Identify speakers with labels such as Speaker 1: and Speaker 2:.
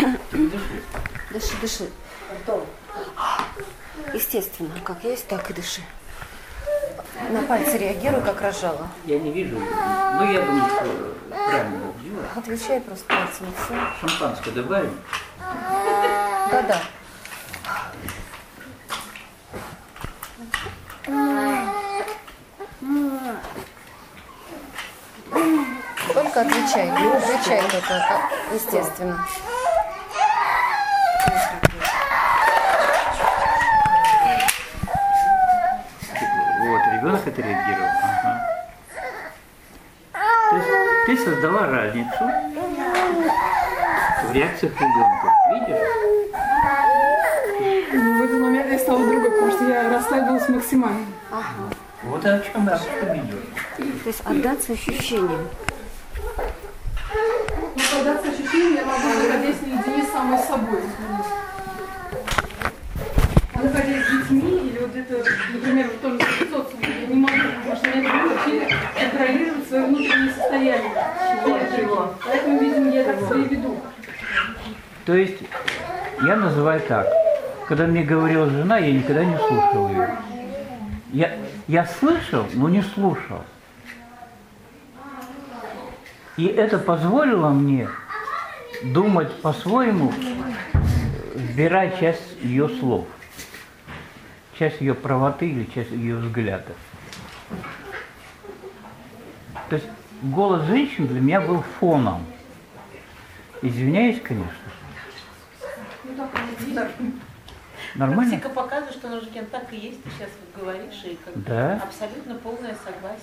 Speaker 1: Дыши.
Speaker 2: Дыши, дыши. Естественно, как есть, так и дыши. На пальцы реагируй, как рожала.
Speaker 1: Я не вижу. Ну, я думаю, что правильно делаю.
Speaker 2: Отвечай просто пальцами. Все.
Speaker 1: Шампанское добавим?
Speaker 2: Да-да. Только отвечай. Отвечай только, естественно.
Speaker 1: Вот, ребенок отреагировал. Ага. То есть ты создала разницу в реакциях ребенка. Видишь?
Speaker 3: В этот момент я стала другой, потому что я расслабилась максимально.
Speaker 2: Ага.
Speaker 1: Вот о чем бабушка ведет.
Speaker 2: То есть отдаться ощущениям.
Speaker 3: Но когда с ощущением я могу находиться наедине с самой собой. А находясь с детьми или вот где-то, например, в том же социуме, я не могу, потому что меня научили контролировать свое внутреннее состояние. Поэтому, видимо, я так себя и веду.
Speaker 1: То есть я называю так. Когда мне говорила жена, я никогда не слушал ее. Я слышал, но не слушал. И это позволило мне думать по-своему, вбирая часть ее слов, часть ее правоты или часть ее взгляда. То есть голос женщины для меня был фоном. Извиняюсь, конечно. Нормально?
Speaker 4: Практика показывает, что Нуржикен так и есть, ты сейчас вот говоришь, и как
Speaker 1: Да.
Speaker 4: абсолютно полное согласие.